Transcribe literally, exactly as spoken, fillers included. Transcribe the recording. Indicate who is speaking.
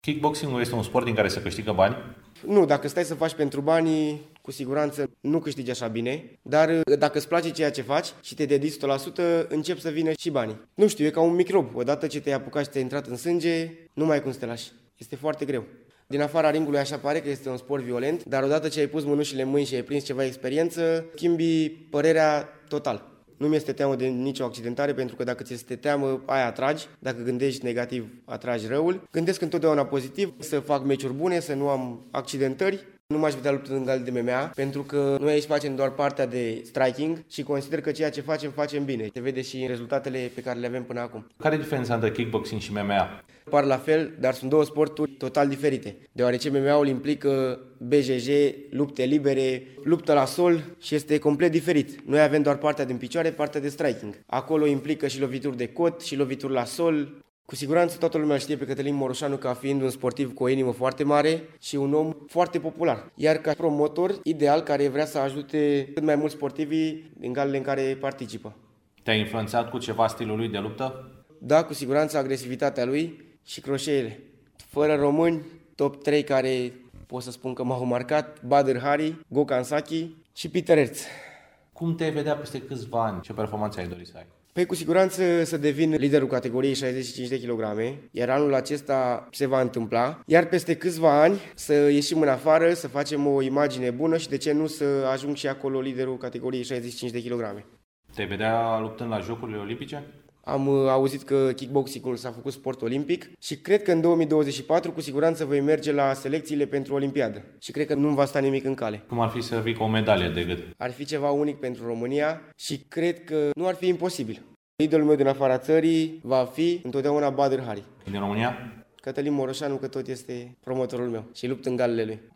Speaker 1: Kickboxing-ul este un sport din care se câștigă bani?
Speaker 2: Nu, dacă stai să faci pentru bani, cu siguranță nu câștigi așa bine, dar dacă îți place ceea ce faci și te dedici o sută la sută, încep să vină și banii. Nu știu, e ca un microb. Odată ce te-ai apucat și te-ai intrat în sânge, nu mai ai cum să te lași. Este foarte greu. Din afara ringului așa pare că este un sport violent, dar odată ce ai pus mânușile în mâini și ai prins ceva experiență, schimbi părerea total. Nu mi-este teamă de nicio accidentare, pentru că dacă ți este teamă, aia atragi. Dacă gândești negativ, atragi răul. Gândesc întotdeauna pozitiv, să fac meciuri bune, să nu am accidentări. Nu m-aș vedea luptând în gal de M M A, pentru că noi aici facem doar partea de striking și consider că ceea ce facem, facem bine. Se vede și în rezultatele pe care le avem până acum.
Speaker 1: Care e diferența între kickboxing și M M A?
Speaker 2: Par la fel, dar sunt două sporturi total diferite, deoarece M M A-ul implică B J J, lupte libere, luptă la sol și este complet diferit. Noi avem doar partea din picioare, partea de striking. Acolo implică și lovituri de cot și lovituri la sol. Cu siguranță toată lumea știe pe Cătălin Moroșanu ca fiind un sportiv cu o inimă foarte mare și un om foarte popular. Iar ca promotor, ideal, care vrea să ajute cât mai mulți sportivii din galele în care participă.
Speaker 1: Te-a influențat cu ceva stilul lui de luptă?
Speaker 2: Da, cu siguranță agresivitatea lui și croșeele. Fără români, top trei care pot să spun că m-au marcat: Badr Hari, Gokhan Saki și Peter Hertz.
Speaker 1: Cum te-ai vedea peste câțiva ani? Ce performanțe ai dori să ai?
Speaker 2: Păi cu siguranță să devin liderul categoriei șaizeci și cinci de kilograme, iar anul acesta se va întâmpla, iar peste câțiva ani să ieșim în afară, să facem o imagine bună și de ce nu să ajung și acolo liderul categoriei șaizeci și cinci de kilograme.
Speaker 1: Te-ai vedea luptând la Jocurile Olimpice?
Speaker 2: Am auzit că kickboxing-ul s-a făcut sport olimpic și cred că în două mii douăzeci și patru cu siguranță voi merge la selecțiile pentru Olimpiadă și cred că nu va sta nimic în cale.
Speaker 1: Cum ar fi să vii cu o medalie de gât?
Speaker 2: Ar fi ceva unic pentru România și cred că nu ar fi imposibil. Idolul meu din afara țării va fi întotdeauna Badr Hari.
Speaker 1: Din România?
Speaker 2: Cătălin Moroșanu, că tot este promotorul meu și lupt în galele lui.